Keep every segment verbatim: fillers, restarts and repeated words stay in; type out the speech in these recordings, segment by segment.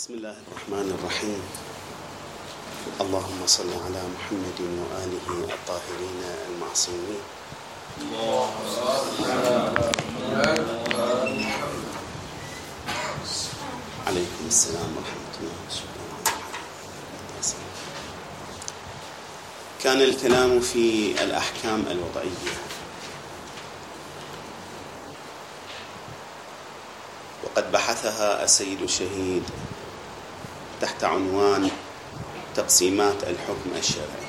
بسم الله الرحمن الرحيم. اللهم صل على محمد وآله الطاهرين المعصومين. اللهم صل على محمد وآل محمد. عليكم السلام ورحمة الله وبركاته. كان الكلام في الأحكام الوضعية، وقد بحثها السيد الشهيد تحت عنوان تقسيمات الحكم الشرعي.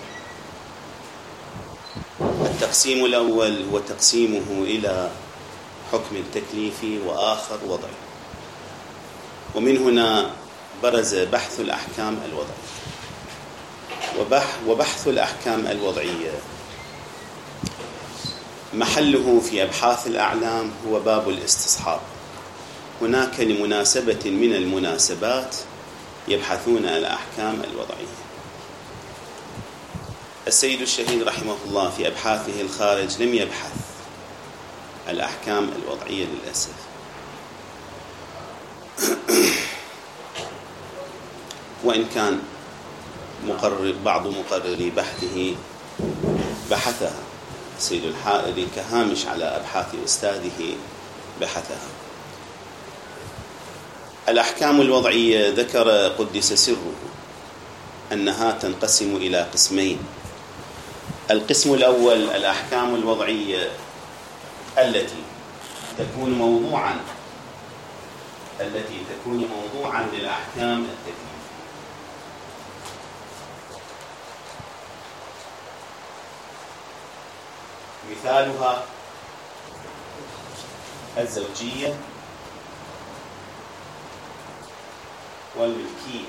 التقسيم الأول هو تقسيمه إلى حكم تكليفي وآخر وضعي، ومن هنا برز بحث الأحكام الوضعية. وبحث الأحكام الوضعية محله في أبحاث الأعلام هو باب الاستصحاب. هناك لمناسبة من المناسبات يبحثون الأحكام الوضعية. السيد الشهيد رحمه الله في أبحاثه الخارج لم يبحث الأحكام الوضعية للأسف، وإن كان مقرر بعض مقرري بحثه بحثها. السيد الحائري كهامش على أبحاث أستاذه بحثها. الأحكام الوضعية ذكر قدس سره أنها تنقسم إلى قسمين. القسم الأول الأحكام الوضعية التي تكون موضوعا التي تكون موضوعا للأحكام التكليفية. مثالها الزوجية والملكية.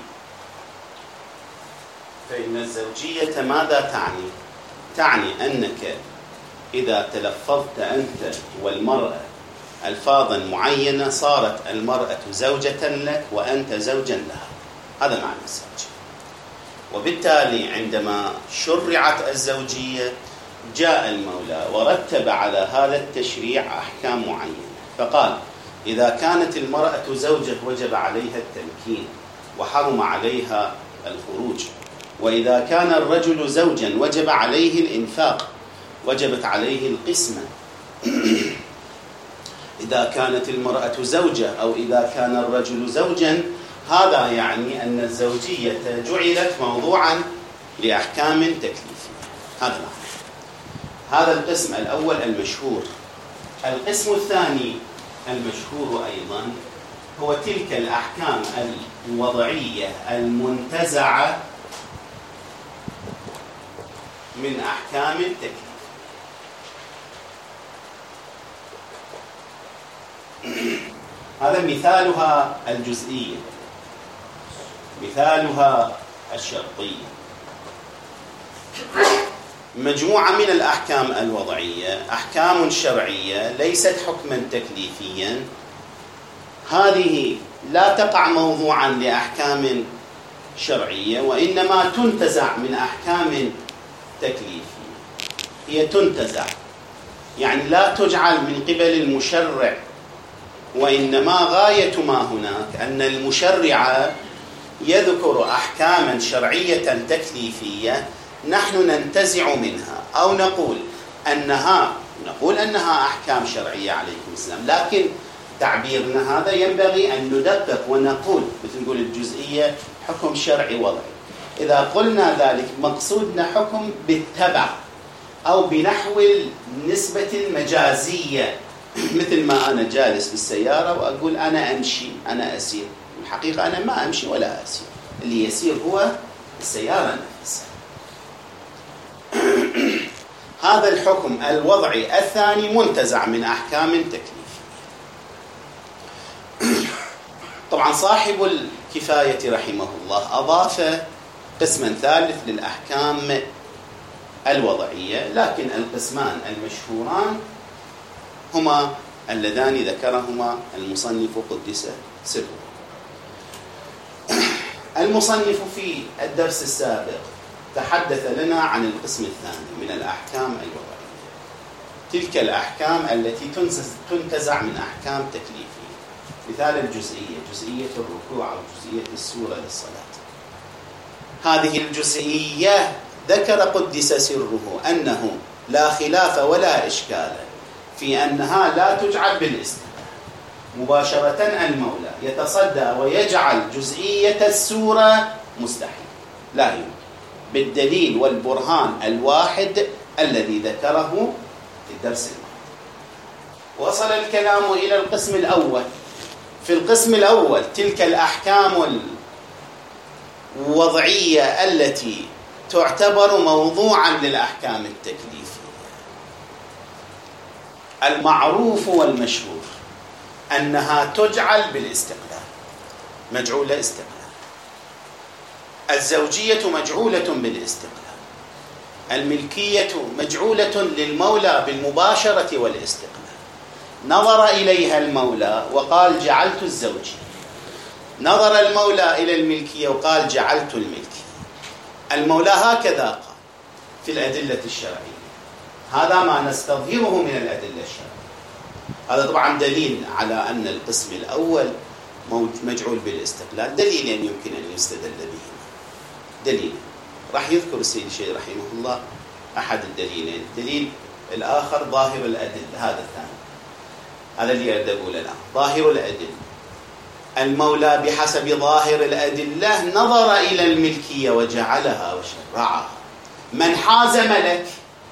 فإن الزوجية ماذا تعني؟ تعني أنك إذا تلفظت أنت والمرأة ألفاظا معينة صارت المرأة زوجة لك وأنت زوجا لها. هذا معنى الزوجية. وبالتالي عندما شرعت الزوجية جاء المولى ورتب على هذا التشريع أحكام معينة، فقال إذا كانت المرأة زوجة وجب عليها التمكين وحرم عليها الخروج، وإذا كان الرجل زوجا وجب عليه الإنفاق وجبت عليه القسمة. إذا كانت المرأة زوجة أو إذا كان الرجل زوجا، هذا يعني أن الزوجية جعلت موضوعا لأحكام تكليفية. هذا معنى. هذا القسم الأول المشهور. القسم الثاني المشهور أيضا هو تلك الأحكام الوضعية المنتزعة من أحكام التكليف. هذا مثالها الجزئية، مثالها الشرطية. مجموعة من الأحكام الوضعية أحكام شرعية ليست حكما تكليفيا، هذه لا تقع موضوعا لأحكام شرعية وإنما تنتزع من أحكام تكليفية. هي تنتزع يعني لا تجعل من قبل المشرع، وإنما غاية ما هناك أن المشرع يذكر أحكاما شرعية تكليفية نحن ننتزع منها، أو نقول أنها نقول أنها أحكام شرعية عليكم السلام، لكن تعبيرنا هذا ينبغي أن ندقق ونقول مثل نقول الجزئية حكم شرعي وضعي. إذا قلنا ذلك مقصودنا حكم بالتبع أو بنحو النسبة المجازية، مثل ما أنا جالس بالسيارة وأقول أنا أمشي أنا أسير، الحقيقة أنا ما أمشي ولا أسير، اللي يسير هو السيارة نفسها. هذا الحكم الوضعي الثاني منتزع من أحكام تكليفية. طبعا صاحب الكفاية رحمه الله أضاف قسما ثالث للأحكام الوضعية، لكن القسمان المشهوران هما اللذان ذكرهما المصنف قدس سره. المصنف في الدرس السابق تحدث لنا عن القسم الثاني من الأحكام الوضعية، تلك الأحكام التي تنتزع من أحكام تكليفية. مثال الجزئية، جزئية الركوع أو جزئية السورة للصلاة. هذه الجزئية ذكر قدس سره أنه لا خلاف ولا إشكال في أنها لا تجعل بالاستقلال. مباشرة المولى يتصدى ويجعل جزئية السورة مستحيل، لا يمكن، بالدليل والبرهان الواحد الذي ذكره في الدرس الماضي. وصل الكلام إلى القسم الأول. في القسم الأول تلك الأحكام الوضعية التي تعتبر موضوعا للأحكام التكليفية. المعروف والمشهور أنها تجعل بالاستقلال، مجعولة استقلال. الزوجية مجعولة بالاستقلال، الملكية مجعولة للمولى بالمباشرة والاستقلال. نظر إليها المولى وقال جعلت الزوجية، نظر المولى إلى الملكية وقال جعلت الملكية. المولى هكذا قال في الأدلة الشرعية. هذا ما نستظهره من الأدلة الشرعية. هذا طبعا دليل على أن القسم الأول مجعول بالاستقلال، دليلين يمكن أن يستدل بهما. دليل راح يذكر السيد الشيخ رحمه الله أحد الدليلين، الدليل الآخر ظاهر الأدلة، هذا الثاني، هذا اللي أريد أقوله الآن. ظاهر الأدلة، المولى بحسب ظاهر الأدلة نظر إلى الملكية وجعلها وشرعها. من حاز ملك،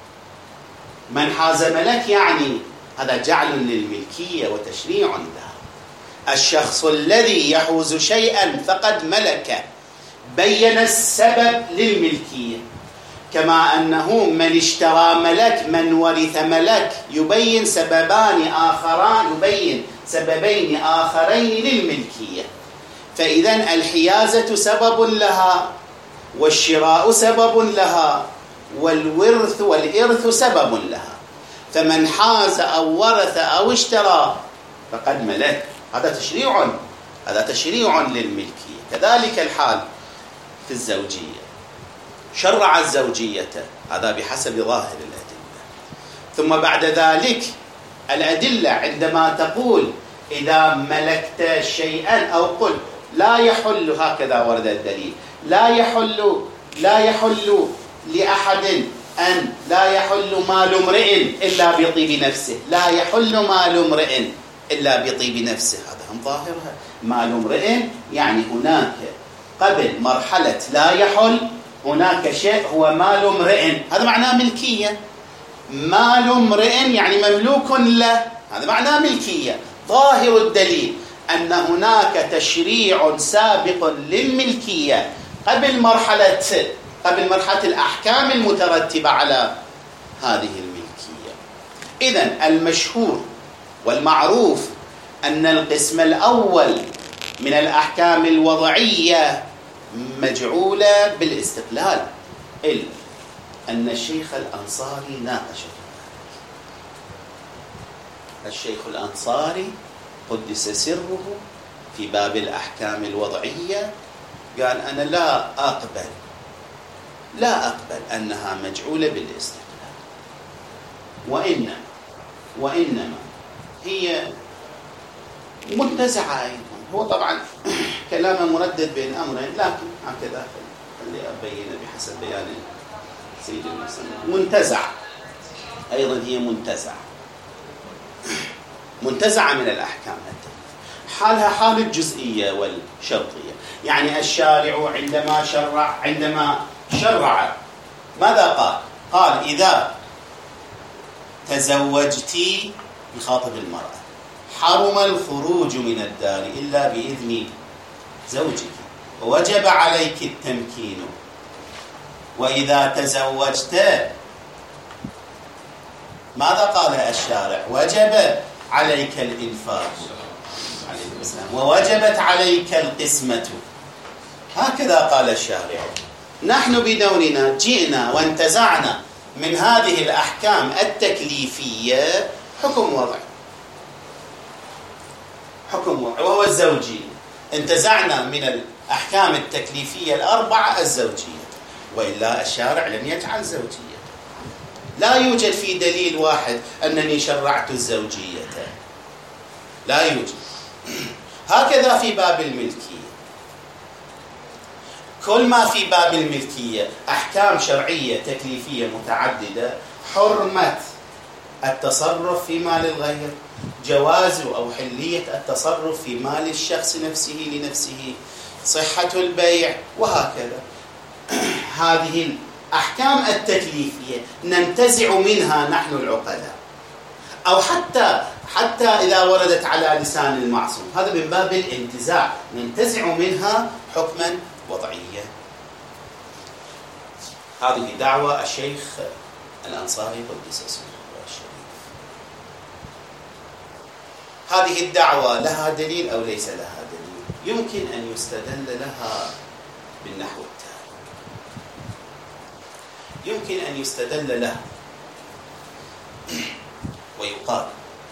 من حاز ملك يعني هذا جعل للملكية وتشريع لها. الشخص الذي يحوز شيئا فقد ملكه، بين السبب للملكية. كما أنه من اشترى ملك، من ورث ملك، يبين سببان آخران، يبين سببين آخرين للملكية. فإذن الحيازة سبب لها، والشراء سبب لها، والورث والإرث سبب لها. فمن حاز أو ورث أو اشترى فقد ملك، هذا تشريع، هذا تشريع للملكية. كذلك الحال في الزوجية، شرع الزوجية، هذا بحسب ظاهر الأدلة. ثم بعد ذلك الأدلة عندما تقول إذا ملكت شيئا أو قل لا يحل، هكذا ورد الدليل، لا يحل لا يحل لأحد أن لا يحل مال امرئ إلا بطيب نفسه، لا يحل مال امرئ إلا بطيب نفسه. هذا هم ظاهرها، مال امرئ يعني هناك قبل مرحلة لا يحل هناك شيء هو مال امرئ، هذا معناه ملكية. مال امرئ يعني مملوك له، هذا معناه ملكية. ظاهر الدليل أن هناك تشريع سابق للملكية قبل مرحلة قبل مرحلة الأحكام المترتبة على هذه الملكية. إذن المشهور والمعروف أن القسم الأول من الأحكام الوضعية مجعولة بالاستقلال، إلا أن الشيخ الأنصاري ناقش الشيخ الأنصاري قدس سره في باب الأحكام الوضعية قال أنا لا أقبل لا أقبل أنها مجعولة بالاستقلال، وإنما وإنما هي منتزعة أيضا. هو طبعا كلامه مردد بين أمرين، لكن هكذا خلي أبين بحسب بيان سيد المسلم. منتزع أيضا، هي منتزعة منتزعة من الأحكام التكليفية، حالها حال الجزئية والشرطية. يعني الشارع عندما شرع عندما شرع ماذا قال؟ قال إذا تزوجتي، يخاطب المرأة، حرم الخروج من الدار إلا بإذن زوجك، ووجب عليك التمكين، وإذا تزوجت ماذا قال الشارع؟ وجب عليك الإنفاق، ووجبت عليك القسمة. هكذا قال الشارع. نحن بدوننا جئنا وانتزعنا من هذه الأحكام التكليفية حكم وضعي، حكم وضعي وهو الزوجية. انتزعنا من الأحكام التكليفية الأربعة الزوجية، وإلا الشارع لم يجعل زوجية. لا يوجد في دليل واحد أنني شرعت الزوجية، لا يوجد. هكذا في باب الملكية، كل ما في باب الملكية أحكام شرعية تكليفية متعددة: حرمة التصرف في مال الغير، جواز أو حلية التصرف في مال الشخص نفسه لنفسه، صحة البيع، وهكذا. هذه الأحكام التكليفية ننتزع منها نحن العقلاء، أو حتى حتى إذا وردت على لسان المعصوم، هذا من باب الانتزاع، ننتزع منها حكما وضعيا. هذه دعوة الشيخ الأنصاري قدس اسمه الشريف. هذه الدعوة لها دليل أو ليس لها دليل؟ يمكن أن يستدل لها بالنحو التالي. يمكن أن يستدل له ويقال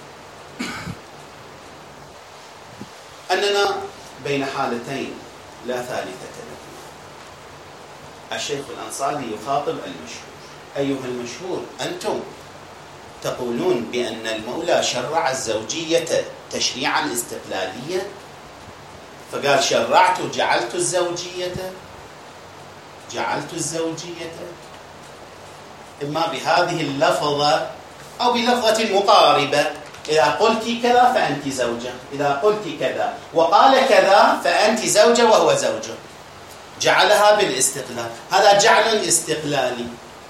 أننا بين حالتين لا ثالثة لهما. الشيخ الأنصاري يخاطب المشهور: أيها المشهور، أنتم تقولون بأن المولى شرع الزوجية تشريعا استقلاليا، فقال: شرعت جعلت الزوجية جعلت الزوجية إما بهذه اللفظة أو بلفظة مقاربة. إذا قلت كذا فأنت زوجة، إذا قلت كذا وقال كذا فأنت زوجة وهو زوجة، جعلها بالاستقلال. هذا جعل استقلالي.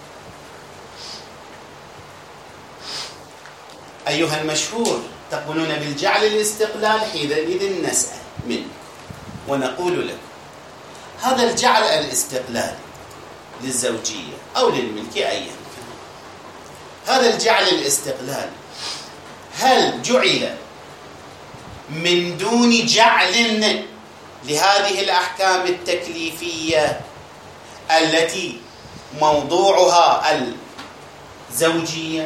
أيها المشهور، تقولون بالجعل الاستقلال، حينئذ نسأل منك ونقول لكم: هذا الجعل الاستقلالي للزوجية أو للملك أيا كان، هذا الجعل الاستقلالي هل جعل من دون جعل لهذه الأحكام التكليفية التي موضوعها الزوجية،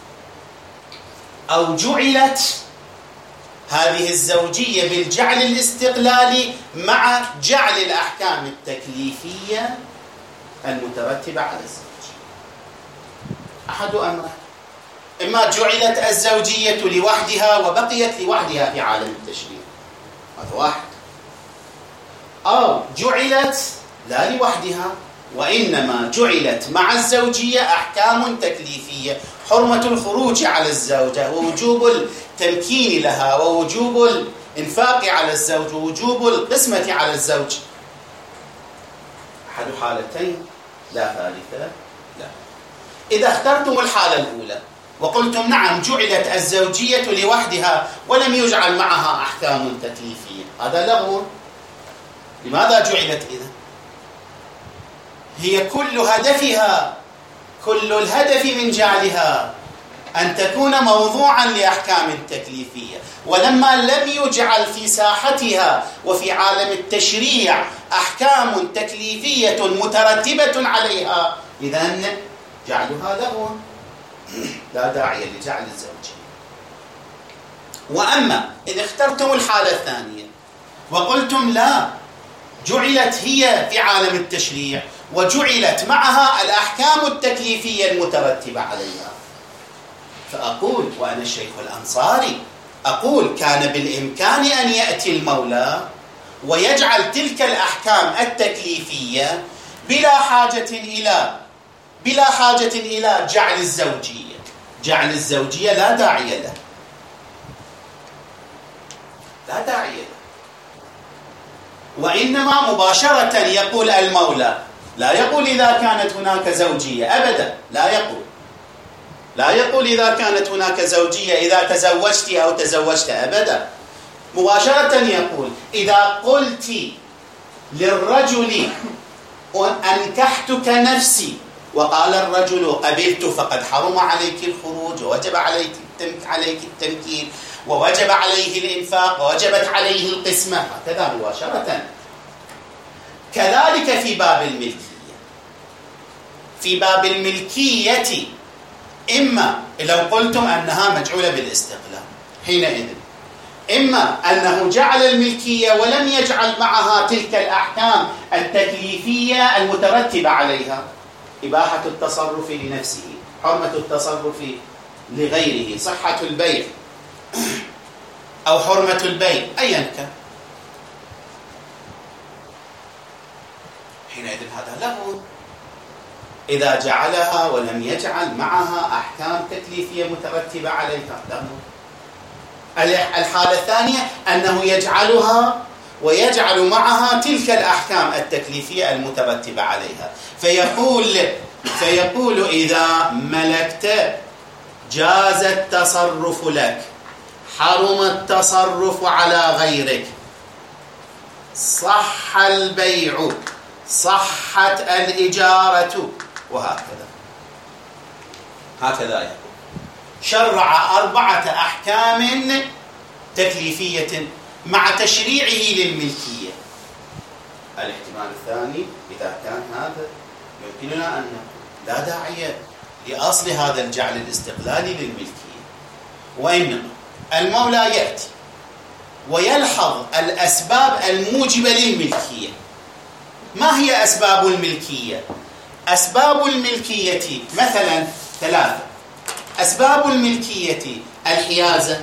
أو جعلت هذه الزوجية بالجعل الاستقلالي مع جعل الأحكام التكليفية المترتبة على الزوجية؟ أحد أمرين: إما جعلت الزوجية لوحدها وبقيت لوحدها في عالم التشريع، هذا واحد، أو جعلت لا لوحدها وإنما جعلت مع الزوجية أحكام تكليفية: حرمة الخروج على الزوجة، ووجوب التمكين لها، ووجوب الإنفاق على الزوج، ووجوب القسمة على الزوج. أحد حالتين لا ثالثة لا. إذا اخترتم الحالة الأولى وقلتم نعم جعلت الزوجية لوحدها ولم يجعل معها أحكام تكليفية، هذا لغو. لماذا جعلت إذن؟ هي كل هدفها كل الهدف من جعلها أن تكون موضوعا لأحكام تكليفية، ولما لم يجعل في ساحتها وفي عالم التشريع أحكام تكليفية مترتبة عليها، إذن جعلها لغو، لا داعي لجعل الزوجية. وأما إذا اخترتم الحالة الثانية وقلتم لا، جعلت هي في عالم التشريع وجعلت معها الأحكام التكليفية المترتبة عليها، فأقول وأنا الشيخ الأنصاري أقول: كان بالإمكان أن يأتي المولى ويجعل تلك الأحكام التكليفية بلا حاجة إلى بلا حاجة إلى جعل الزوجية. جعل الزوجية لا داعي له، لا داعي له، وإنما مباشرة يقول المولى، لا يقول إذا كانت هناك زوجية أبدا، لا يقول لا يقول إذا كانت هناك زوجية إذا تزوجت أو تزوجت أبدا، مباشرة يقول: إذا قلت للرجل أنكحتك نفسي وقال الرجل قبلت، فقد حرم عليك الخروج، ووجب عليك عليك التمكين، ووجب عليه الإنفاق، ووجبت عليه القسمة، هكذا مباشرة. كذلك في باب الملكية. في باب الملكية إما لو قلتم أنها مجعولة بالاستقلال، حينئذ إما أنه جعل الملكية ولم يجعل معها تلك الأحكام التكليفية المترتبة عليها: إباحة التصرف لنفسه، حرمة التصرف لغيره، صحة البيع أو حرمة البيع، أيا كان، حينئذ هذا لغو. إذا جعلها ولم يجعل معها أحكام تكليفية مترتبة عليها لغو. الحالة الثانية أنه يجعلها ويجعل معها تلك الأحكام التكليفية المترتبة عليها، فيقول فيقول إذا ملكت جاز التصرف لك، حرم التصرف على غيرك، صح البيع، صحت الإجارة، وهكذا. هكذا يقول. شرع أربعة أحكام تكليفية مع تشريعه للملكية. الاحتمال الثاني إذا كان هذا يمكننا أن نقول لا داعي لأصل هذا الجعل الاستقلالي للملكية، وإنما المولى يأتي ويلحظ الأسباب الموجبة للملكية. ما هي أسباب الملكية؟ أسباب الملكية مثلا ثلاثة. أسباب الملكية الحيازة،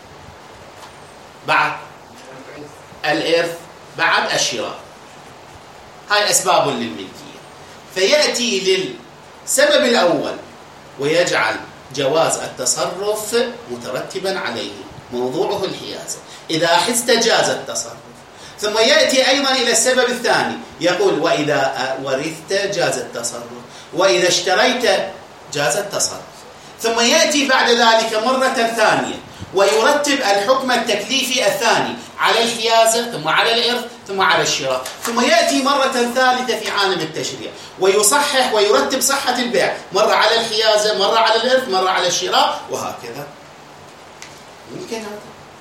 بعد الإرث، بعد الشراء. هاي أسباب للملكية. فيأتي للسبب الأول ويجعل جواز التصرف مترتبا عليه، موضوعه الحيازة. إذا حزت جاز التصرف. ثم يأتي أيضا إلى السبب الثاني يقول وإذا ورثت جاز التصرف، وإذا اشتريت جاز التصرف. ثم يأتي بعد ذلك مرة ثانية ويرتب الحكم التكليفي الثاني على الحيازة، ثم على الإرث، ثم على الشراء. ثم يأتي مرة ثالثة في عالم التشريع ويصحح ويرتب صحة البيع، مرة على الحيازة، مرة على الإرث، مرة على الشراء، وهكذا. ممكن هذا؟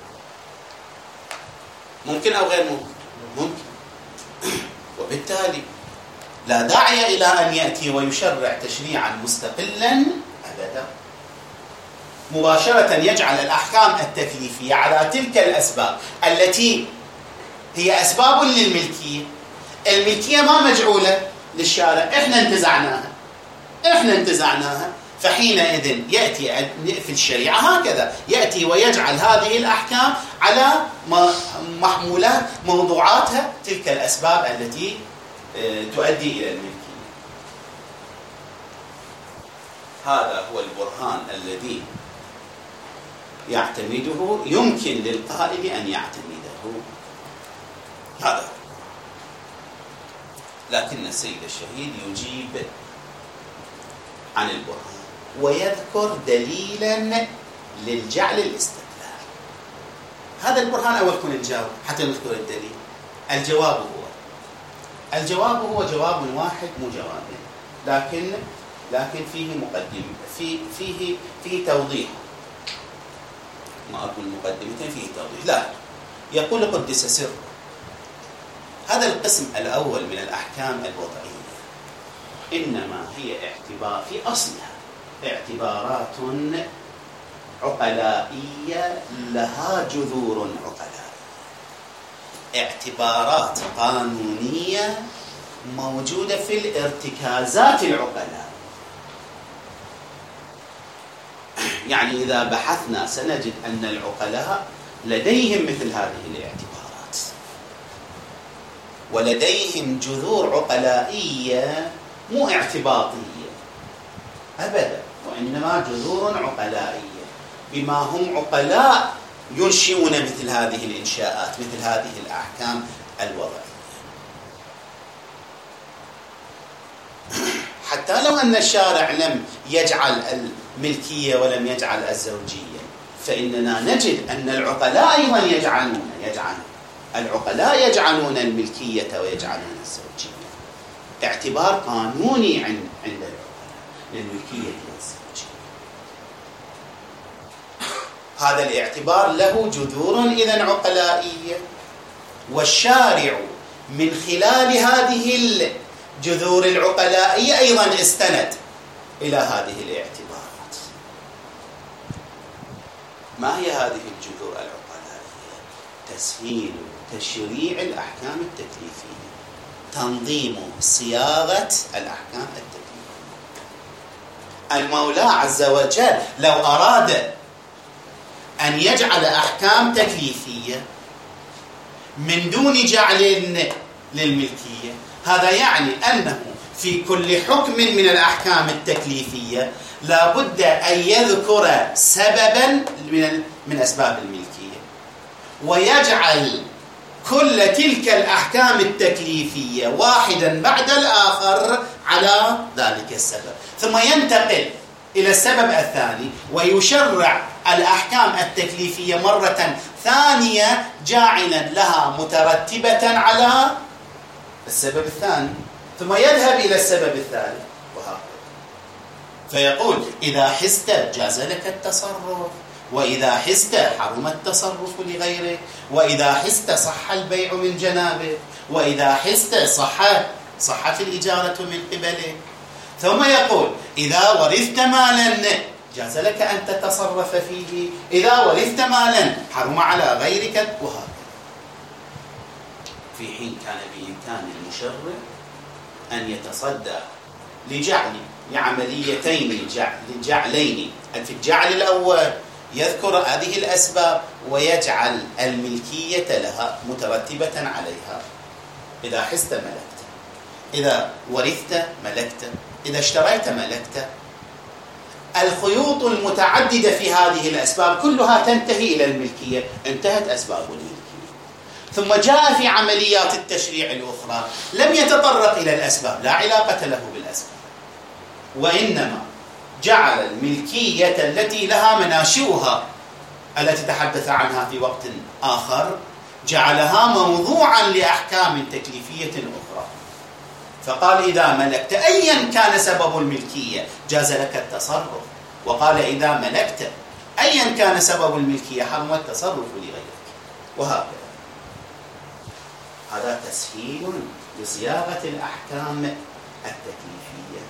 ممكن أو غير ممكن؟ ممكن. وبالتالي لا داعي إلى أن يأتي ويشرع تشريعا مستقلا أبدا. مباشرة يجعل الأحكام التكليفية على تلك الأسباب التي هي أسباب للملكية. الملكية ما مجعولة للشارع، إحنا انتزعناها إحنا انتزعناها فحينئذ يأتي في الشريعة هكذا، يأتي ويجعل هذه الأحكام على محمولات موضوعاتها تلك الأسباب التي تؤدي إلى الملكية. هذا هو البرهان الذي يعتمده يمكن للقائل أن يعتمده. هذا لكن السيد الشهيد يجيب عن البرهان ويذكر دليلا للجعل الاستقلال. هذا البرهان أول كن نجاوب حتى نذكر الدليل. الجواب هو الجواب هو جواب واحد مو جوابين، لكن لكن فيه مقدمة، في فيه فيه توضيح. ما أقول مقدمتين، فيه توضيح. لا، يقول قدس سره هذا القسم الأول من الأحكام الوضعية إنما هي اعتبار في أصلها اعتبارات عقلائية لها جذور عقلائية، اعتبارات قانونية موجودة في الارتكازات العقلاء. يعني إذا بحثنا سنجد أن العقلاء لديهم مثل هذه الاعتبارات، ولديهم جذور عقلائية مو اعتباطية أبدا، وإنما جذور عقلائية، بما هم عقلاء ينشئون مثل هذه الإنشاءات، مثل هذه الأحكام الوضعية. حتى لو أن الشارع لم يجعل الملكية ولم يجعل الزوجية، فإننا نجد أن العقلاء أيضا يجعلون يجعلون العقلاء يجعلون الملكية ويجعلون الزوجية. اعتبار قانوني عند عند العقلاء للملكية والزوجية. هذا الاعتبار له جذور إذن عقلائية، والشارع من خلال هذه الجذور العقلائية أيضا استند إلى هذه الاعتبارات. ما هي هذه الجذور العقلائية؟ تسهيل تشريع الأحكام التكليفية، تنظيم صياغة الأحكام التكليفية. المولى عز وجل لو أراد أن يجعل أحكام تكليفية من دون جعل للملكية. هذا يعني أنه في كل حكم من الأحكام التكليفية لا بد أن يذكر سببا من من أسباب الملكية، ويجعل كل تلك الأحكام التكليفية واحدا بعد الآخر على ذلك السبب، ثم ينتقل إلى السبب الثاني ويشرع الأحكام التكليفية مرة ثانية جاعلا لها مترتبة على السبب الثاني، ثم يذهب إلى السبب الثالث وهكذا. فيقول إذا حست جاز لك التصرف، وإذا حست حرم التصرف لغيرك، وإذا حست صح البيع من جنابك، وإذا حست صح صحت الإجارة من قبلك. ثم يقول إذا ورثت مالا جاز لك أن تتصرف فيه، إذا ورثت مالا حرم على غيرك، وهكذا. في حين كان بإمكان المشرع أن يتصدى لجعل لعمليتين لجعلين. في الجعل الأول يذكر هذه الأسباب ويجعل الملكية لها مترتبة عليها. إذا حست ملكت، إذا ورثت ملكت، إذا اشتريت ملكت. الخيوط المتعددة في هذه الأسباب كلها تنتهي إلى الملكية، انتهت أسباب الملكية. ثم جاء في عمليات التشريع الأخرى لم يتطرق إلى الأسباب، لا علاقة له بالأسباب، وإنما جعل الملكية التي لها مناشئها التي تحدث عنها في وقت آخر جعلها موضوعا لأحكام تكليفية أخرى. فقال إذا ملكت أيا كان سبب الملكية جاز لك التصرف، وقال إذا ملكت أيا كان سبب الملكية حرم التصرف لغيرك، وهكذا. هذا تسهيل لصياغة الأحكام التكليفية.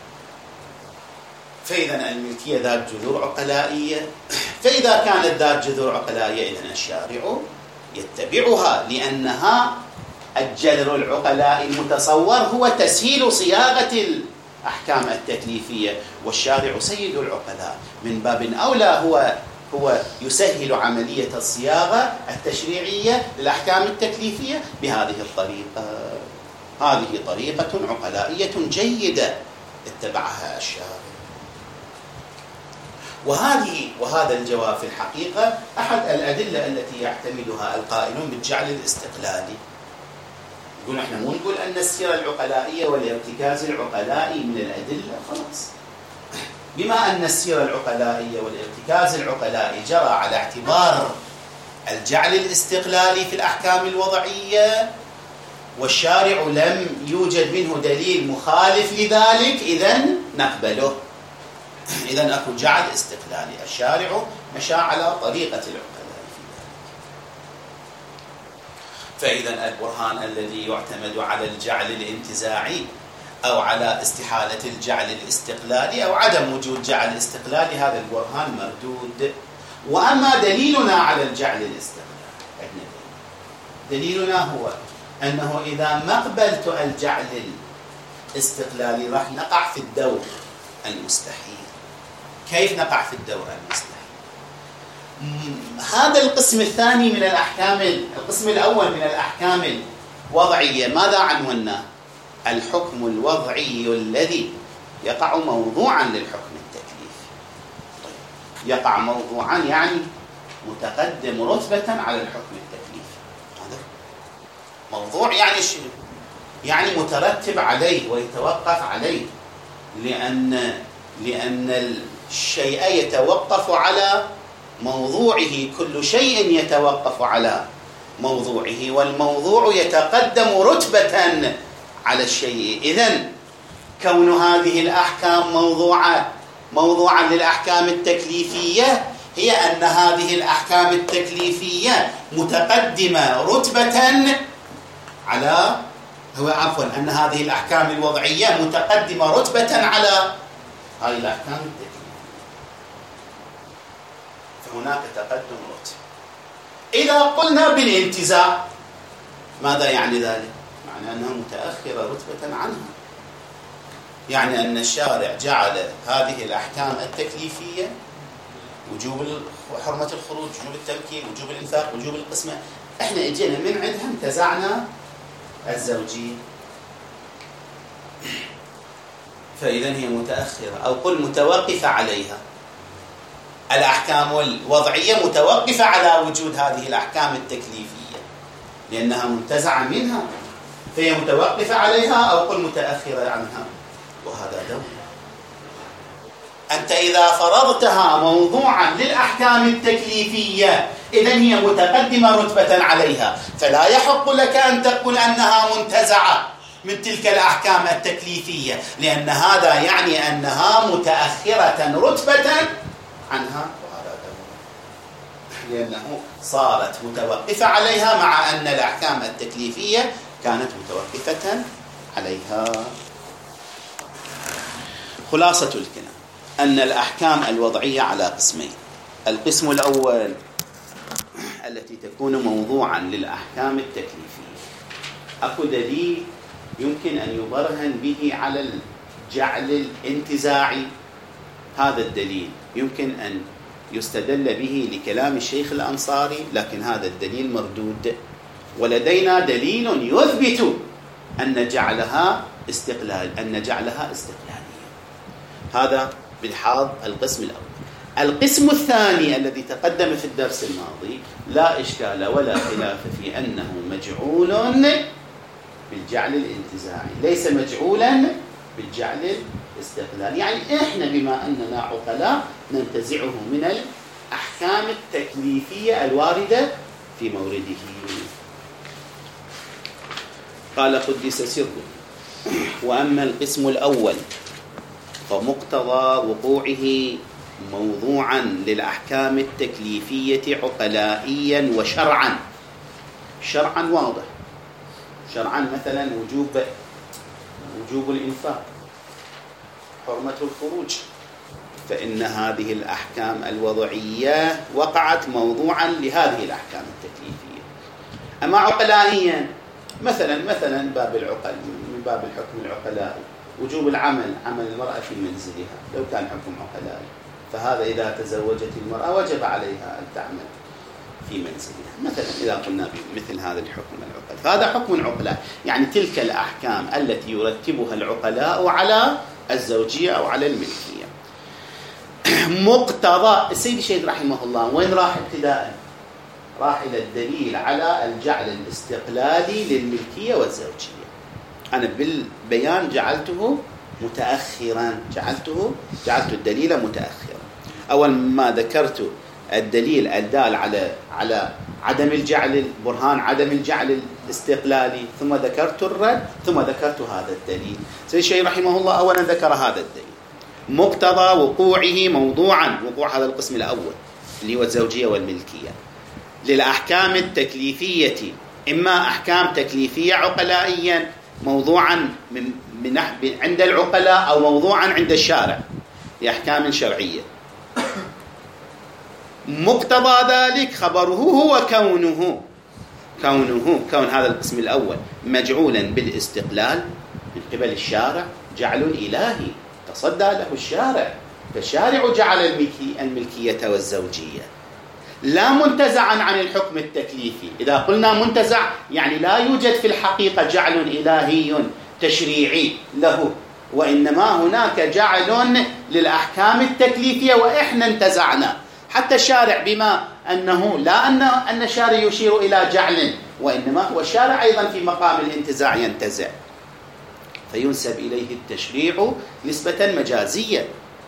فإذا الملكية ذات جذور عقلائية، فإذا كانت ذات جذور عقلائية إذن الشارع يتبعها، لأنها الجذر العقلائي المتصور هو تسهيل صياغة الأحكام التكليفية، والشارع سيد العقلاء، من باب أولى هو هو يسهل عملية الصياغة التشريعية للأحكام التكليفية بهذه الطريقة. هذه طريقة عقلائية جيدة اتبعها الشارع. وهذه وهذا الجواب في الحقيقة أحد الأدلة التي يعتمدها القائلون بالجعل الاستقلالي. يقول احنا مو نقول أن السيرة العقلائية والارتكاز العقلائي من الأدلة، خلاص. بما أن السيرة العقلائية والارتكاز العقلائي جرى على اعتبار الجعل الاستقلالي في الأحكام الوضعية، والشارع لم يوجد منه دليل مخالف لذلك، إذن نقبله. إذن أكو جعل استقلالي، الشارع مشى على طريقة العقلاء في ذلك. فإذا البرهان الذي يعتمد على الجعل الانتزاعي أو على استحالة الجعل الاستقلالي أو عدم وجود جعل استقلالي، هذا البرهان مردود. وأما دليلنا على الجعل الاستقلالي، دليلنا هو أنه إذا ما قبلت الجعل الاستقلالي راح نقع في الدور المستحيل. كيف نقع في الدور المستحيل؟ هذا القسم الثاني من الأحكام، القسم الأول من الأحكام الوضعية ماذا عنوناه؟ الحكم الوضعي الذي يقع موضوعا للحكم التكليفي. طيب. يقع موضوعا يعني متقدم رتبة على الحكم التكليفي. هذا موضوع يعني شنو؟ يعني مترتب عليه ويتوقف عليه، لأن لأن الشيء يتوقف على موضوعه، كل شيء يتوقف على موضوعه، والموضوع يتقدم رتبة على الشيء. إذن كون هذه الأحكام موضوعة موضوعا للأحكام التكليفية هي أن هذه الأحكام التكليفية متقدمة رتبة على هو عفوا أن هذه الأحكام الوضعية متقدمة رتبة على هذه الأحكام التكليفية. فهناك تقدم رتبة. إذا قلنا بالانتزاع ماذا يعني ذلك؟ معنى أنها متأخرة رتبة عنها، يعني أن الشارع جعل هذه الأحكام التكليفية وجوب حرمة الخروج، وجوب التمكين، وجوب الإنفاق، وجوب القسمة، إحنا إجينا من عندها انتزعنا الزوجية، فإذا هي متأخرة، أو قل متوقفة عليها. الأحكام الوضعية متوقفة على وجود هذه الأحكام التكليفية لأنها منتزعة منها، فهي متوقفة عليها، أو قل متأخرة عنها، وهذا دور. أنت إذا فرضتها موضوعا للأحكام التكليفية إذن هي متقدمة رتبة عليها، فلا يحق لك أن تقول أنها منتزعة من تلك الأحكام التكليفية، لأن هذا يعني أنها متأخرة رتبة عنها، وهذا دور، لأنه صارت متوقفة عليها مع أن الأحكام التكليفية كانت متوقفة عليها. خلاصة الكلام أن الأحكام الوضعية على قسمين. القسم الأول التي تكون موضوعا للأحكام التكليفية، أكو دليل يمكن أن يبرهن به على الجعل الانتزاعي، هذا الدليل يمكن أن يستدل به لكلام الشيخ الأنصاري، لكن هذا الدليل مردود، ولدينا دليل يثبت أن جعلها استقلال أن جعلها استقلالية. هذا بالحاض القسم الأول. القسم الثاني الذي تقدم في الدرس الماضي لا إشكال ولا خلاف في أنه مجعول بالجعل الانتزاعي، ليس مجعولا بالجعل الاستقلالي. يعني إحنا بما أننا عقلاء ننتزعه من الأحكام التكليفية الواردة في مورده. قال قدس سره: وأما القسم الأول فمقتضى وقوعه موضوعا للأحكام التكليفية عقلائيا وشرعا. شرعا واضح، شرعا مثلا وجوب وجوب الإنفاق، حرمة الخروج، فإن هذه الأحكام الوضعية وقعت موضوعا لهذه الأحكام التكليفية. أما عقلائيا مثلا مثلا باب العقل، من باب الحكم العقلائي وجوب العمل، عمل المرأة في منزلها لو كان حكم عقلائي، فهذا إذا تزوجت المرأة وجب عليها أن تعمل في منزلها مثلا، إذا قلنا بمثل هذا الحكم العقل، فهذا حكم عقلائي. يعني تلك الأحكام التي يرتبها العقلاء على الزوجية أو على الملكية. مقتضى السيد الشهيد رحمه الله وين راح ابتداء؟ راح إلى الدليل على الجعل الاستقلالي للملكية والزوجية. أنا بالبيان جعلته متأخرا، جعلته جعلت الدليل متأخرا. أول ما ذكرت الدليل الدال على على عدم الجعل، برهان عدم الجعل الاستقلالي، ثم ذكرت الرد، ثم ذكرت هذا الدليل. سيد الشيخ رحمه الله أولا ذكر هذا الدليل، مقتضى وقوعه موضوعا، وقوع هذا القسم الأول اللي هو الزوجية والملكية، للأحكام التكليفية، إما أحكام تكليفية عقلائيا موضوعا من من عند العقلاء، أو موضوعا عند الشارع لأحكام شرعية. مقتضى ذلك خبره هو كونه كونه كون هذا القسم الأول مجعولا بالاستقلال من قبل الشارع، جعل إلهي تصدى له الشارع، فالشارع جعل الملكية والزوجية، لا منتزعا عن الحكم التكليفي. إذا قلنا منتزع يعني لا يوجد في الحقيقة جعل إلهي تشريعي له، وإنما هناك جعل للأحكام التكليفية وإحنا انتزعنا. حتى الشارع بما أنه لا أن أن الشارع يشير إلى جعل، وإنما هو الشارع أيضا في مقام الانتزاع ينتزع، فينسب إليه التشريع نسبة مجازية،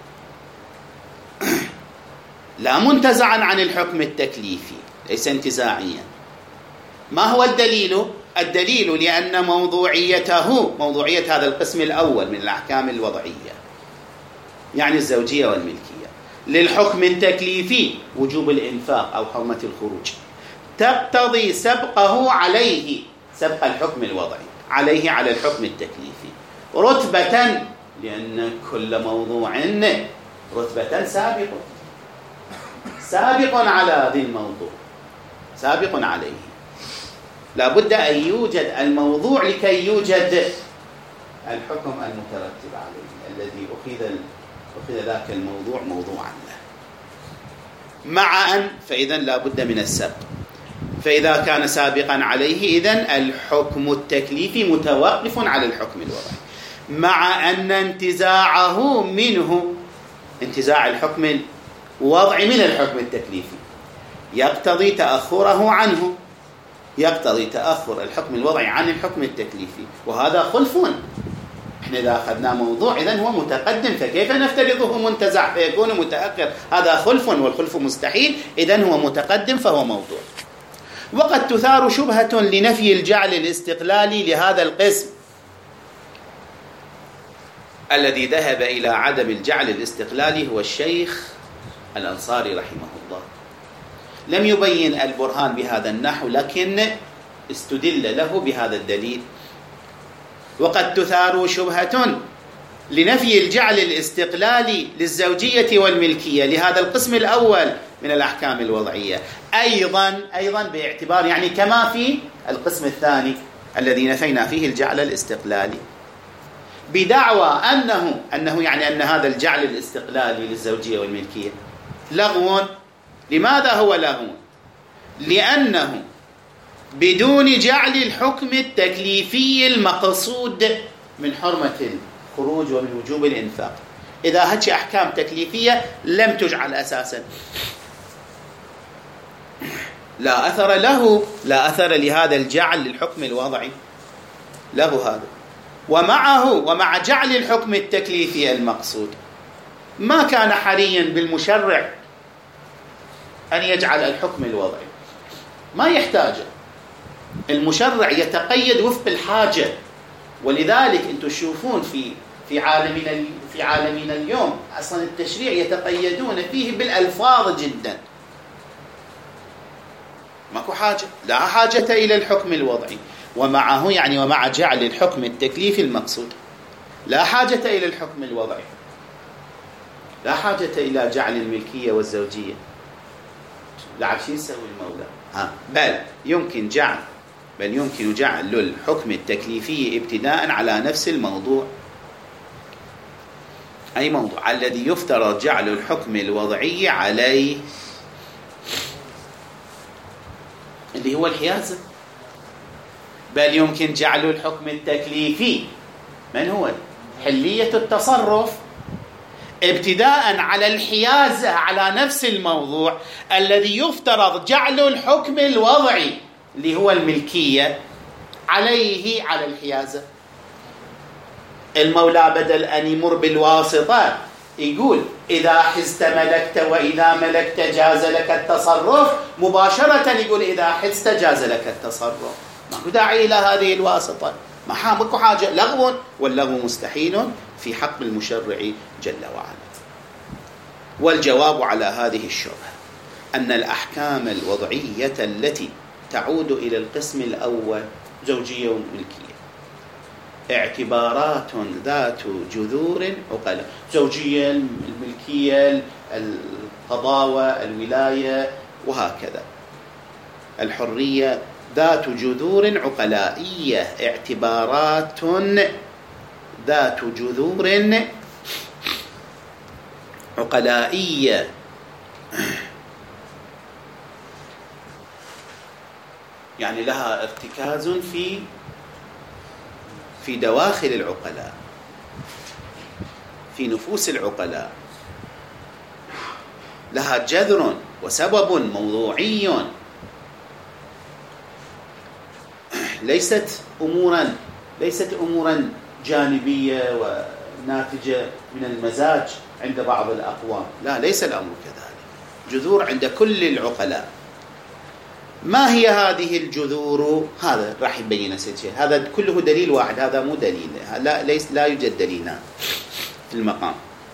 لا منتزعا عن الحكم التكليفي، ليس انتزاعيا. ما هو الدليل؟ الدليل لأن موضوعيته موضوعية هذا القسم الأول من الأحكام الوضعية، يعني الزوجية والملكية، للحكم التكليفي وجوب الإنفاق أو حرمة الخروج، تقتضي سبقه عليه، سبق الحكم الوضعي عليه على الحكم التكليفي رتبة، لأن كل موضوع رتبة سابق سابق على ذي الموضوع، سابق عليه. لا بد أن يوجد الموضوع لكي يوجد الحكم المترتب عليه الذي أخذ أخذ ذاك الموضوع موضوعا له. مع أن فإذا لا بد من السبق. فإذا كان سابقا عليه إذن الحكم التكليفي متوقف على الحكم الوضعي، مع أن انتزاعه منه، انتزاع الحكم الوضعي من الحكم التكليفي يقتضي تأخره عنه، يقتضي تأخر الحكم الوضعي عن الحكم التكليفي، وهذا خلف. احنا إذا أخذنا موضوع إذن هو متقدم، فكيف نفترضه منتزع فيكون متأخر؟ هذا خلف، والخلف مستحيل، إذن هو متقدم فهو موضوع. وقد تثار شبهة لنفي الجعل الاستقلالي لهذا القسم. الذي ذهب إلى عدم الجعل الاستقلالي هو الشيخ الأنصاري رحمه الله. لم يبين البرهان بهذا النحو، لكن استدل له بهذا الدليل. وقد تثار شبهة لنفي الجعل الاستقلالي للزوجية والملكية لهذا القسم الأول من الأحكام الوضعية، أيضا أيضا باعتبار يعني كما في القسم الثاني الذي نفينا فيه الجعل الاستقلالي، بدعوى أنه أنه يعني أن هذا الجعل الاستقلالي للزوجية والملكية لغو. لماذا هو لغو؟ لأنه بدون جعل الحكم التكليفي المقصود من حرمة الخروج ومن وجوب الإنفاق. إذا هاتش أحكام تكليفية لم تجعل أساسا، لا أثر له، لا أثر لهذا الجعل للحكم الوضعي، له هذا. ومعه ومع جعل الحكم التكليفي المقصود ما كان حريا بالمشرع أن يجعل الحكم الوضعي، ما يحتاج. المشرع يتقيد وفق الحاجة، ولذلك أنتم تشوفون في في عالمنا في عالمنا اليوم أصلا التشريع يتقيدون فيه بالألفاظ جدا. ماكو حاجة، لا حاجة إلى الحكم الوضعي، ومعه يعني ومع جعل الحكم التكليفي المقصود لا حاجة إلى الحكم الوضعي، لا حاجة إلى جعل الملكية والزوجية. لا شو يسوي المولى؟ ها بل يمكن جعل بل يمكن جعل الحكم التكليفي ابتداء على نفس الموضوع، أي موضوع الذي يفترض جعل الحكم الوضعي عليه، اللي هو الحيازة. بل يمكن جعل الحكم التكليفي من هو حلية التصرف ابتداء على الحيازة على نفس الموضوع الذي يفترض جعل الحكم الوضعي اللي هو الملكية عليه على الحيازة. المولى بدل أن يمر بالواسطة يقول إذا حزت ملكت وإذا ملكت جاز لك التصرف، مباشرة يقول إذا حزت جاز لك التصرف، ما داعي إلى هذه الواسطة، ما حامك حاجة، لغو، واللغو مستحيل في حق المشرع جل وعلا. والجواب على هذه الشبهة أن الأحكام الوضعية التي تعود إلى القسم الأول زوجية وملكية اعتبارات ذات جذور عقلاء، زوجية، الملكية، القضاوة، الولاية، وهكذا. الحرية ذات جذور عقلائية، اعتبارات ذات جذور عقلائية يعني لها ارتكاز في في دواخل العقلاء، في نفوس العقلاء، لها جذر وسبب موضوعي، ليست أمورا ليست أمورا جانبية وناتجة من المزاج عند بعض الأقوام، لا، ليس الأمر كذلك. جذور عند كل العقلاء. ما هي هذه الجذور؟ هذا راح يبين شيء، هذا كله دليل واحد، هذا مو دليل، لا ليس لا يوجد دليلان في المقام،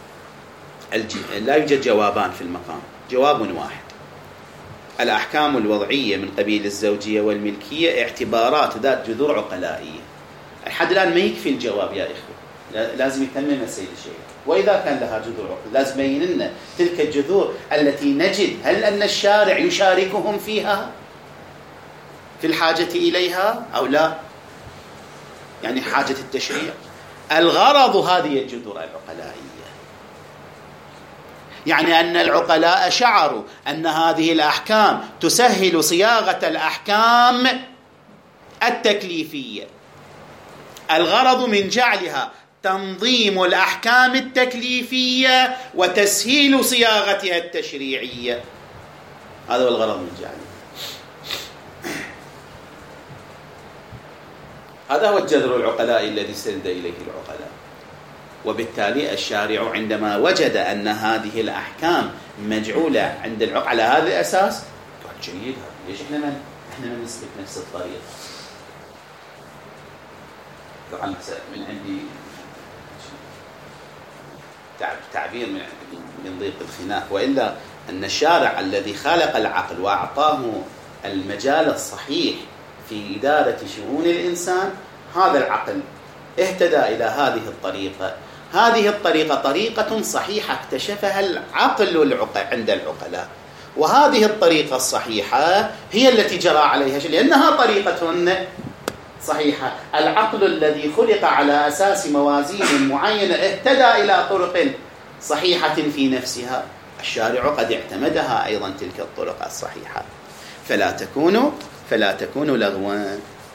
لا يوجد جوابان في المقام، جواب واحد. الأحكام الوضعية من قبيل الزوجية والملكية اعتبارات ذات جذور عقلائية. الحد الآن ما يكفي الجواب يا إخوة، لازم يتمم السيد الشيخ. وإذا كان لها جذور عقلائية لازم يبين لنا تلك الجذور التي نجد هل أن الشارع يشاركهم فيها في الحاجة إليها أو لا، يعني حاجة التشريع. الغرض هذه الجذور العقلائية. يعني أن العقلاء شعروا أن هذه الأحكام تسهل صياغة الأحكام التكليفية. الغرض من جعلها تنظيم الأحكام التكليفية وتسهيل صياغتها التشريعية، هذا هو الغرض من جعلها. هذا هو الجذر العقلاء الذي استند إليه العقلاء. وبالتالي الشارع عندما وجد أن هذه الأحكام مجعولة عند العقلاء على هذا الأساس قال جيد، ليش إحنا ما إحنا ما نسلك نفس الطريقة؟ طبعا من عندي تعبير من من ضيق الخناق، وإلا أن الشارع الذي خلق العقل وأعطاه المجال الصحيح في إدارة شؤون الإنسان، هذا العقل اهتدى إلى هذه الطريقة. هذه الطريقة طريقة صحيحة اكتشفها العقل عند العقلاء، وهذه الطريقة الصحيحة هي التي جرى عليها شيء، لأنها طريقة صحيحة. العقل الذي خلق على أساس موازين معينة اهتدى إلى طرق صحيحة في نفسها، الشارع قد اعتمدها أيضا تلك الطرق الصحيحة. فلا تكونوا فلا تكونوا لغوا.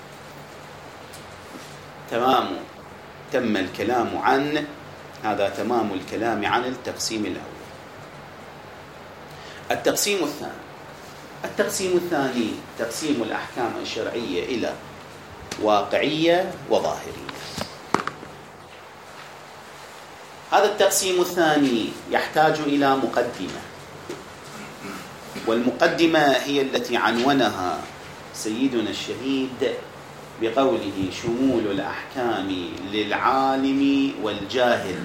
تمام، تم الكلام عن هذا، تمام الكلام عن التقسيم الأول. التقسيم الثاني التقسيم الثاني تقسيم الأحكام الشرعية إلى واقعية وظاهرية. هذا التقسيم الثاني يحتاج إلى مقدمة، والمقدمة هي التي عنونها سيدنا الشهيد بقوله شمول الأحكام للعالم والجاهل،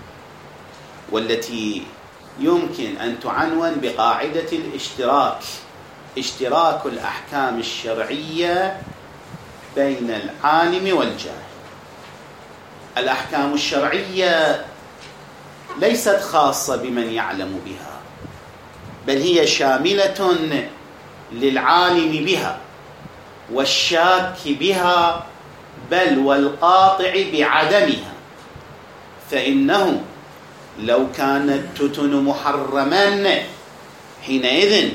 والتي يمكن أن تعنون بقاعدة الاشتراك، اشتراك الأحكام الشرعية بين العالم والجاهل. الأحكام الشرعية ليست خاصة بمن يعلم بها، بل هي شاملة للعالم بها والشاك بها، بل والقاطع بعدمها. فإنه لو كانت تتن محرما حينئذ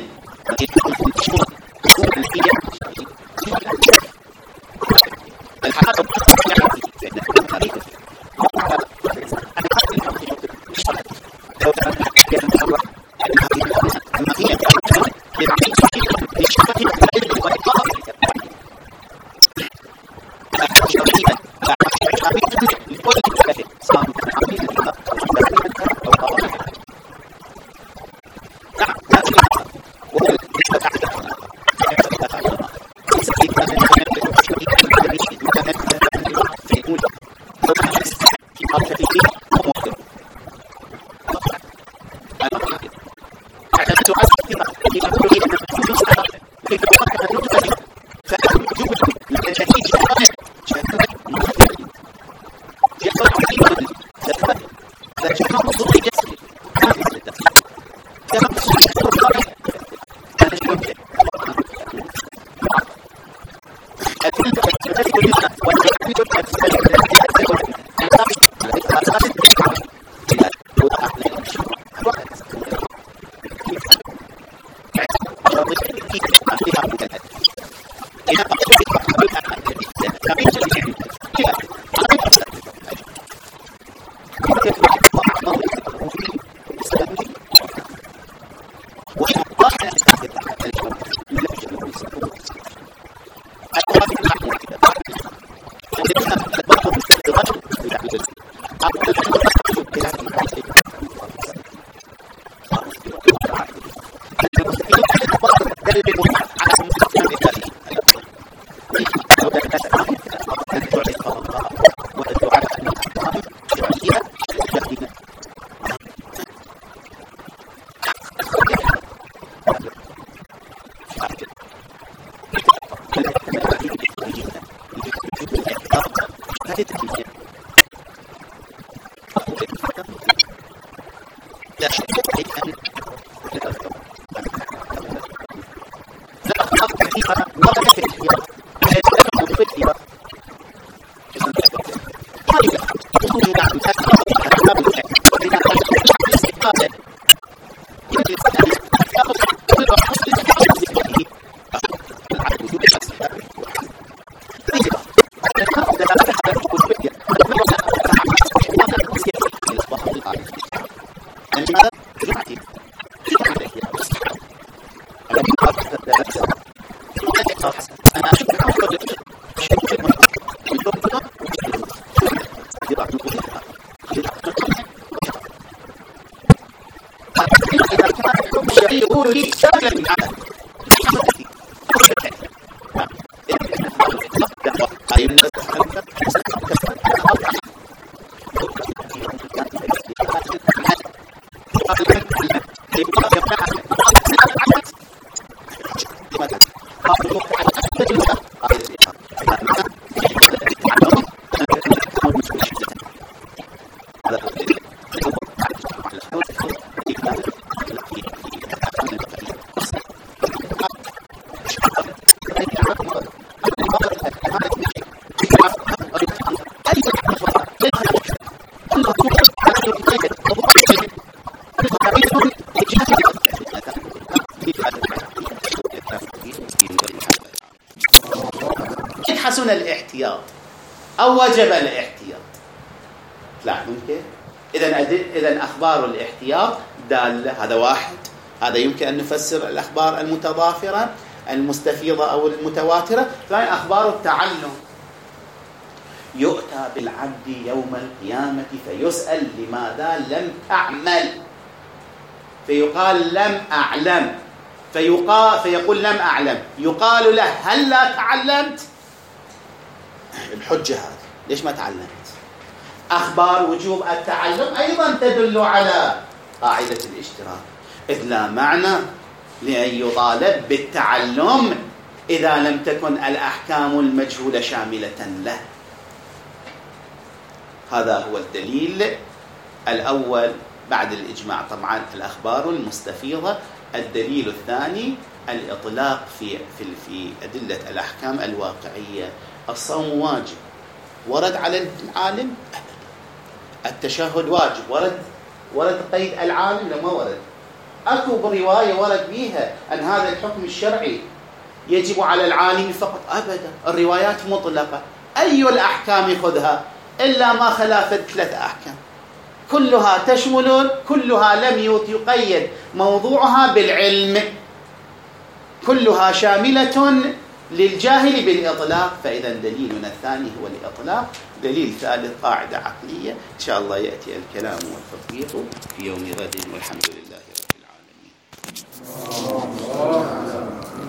حسن الاحتياط أو وجب الاحتياط. تلاحظون كيف؟ إذا إذا أخبار الاحتياط دالة، هذا واحد. هذا يمكن أن نفسر الأخبار المتضافرة المستفيضة أو المتواترة. ثاني أخبار التعلم، يؤتى بالعبد يوم القيامة فيسأل لماذا لم تعمل، فيقال لم أعلم، فيقال فيقول لم أعلم، يقال له هل لا تعلمت؟ الحجة هذه، ليش ما تعلمت؟ أخبار وجوب التعلم أيضا تدل على قاعدة الاشتراك، إذ لا معنى لأن يطالب بالتعلم إذا لم تكن الأحكام المجهولة شاملة له. هذا هو الدليل الأول بعد الإجماع. طبعا الأخبار المستفيضة. الدليل الثاني الإطلاق في في في أدلة الأحكام الواقعية. الصوم واجب، ورد على العالم؟ التشهد واجب، ورد ورد قيد العالم؟ لما ورد. أكو برواية ورد بيها أن هذا الحكم الشرعي يجب على العالم فقط؟ أبدا، الروايات مطلقة. أي الأحكام خذها إلا ما خلافت ثلاث أحكام، كلها تشمل، كلها لم يقيد موضوعها بالعلم، كلها شاملة للجاهل بالإطلاق. فإذا دليلنا الثاني هو الإطلاق. دليل ثالث قاعدة عقلية، إن شاء الله يأتي الكلام والتطبيق في يوم غد، والحمد لله رب العالمين.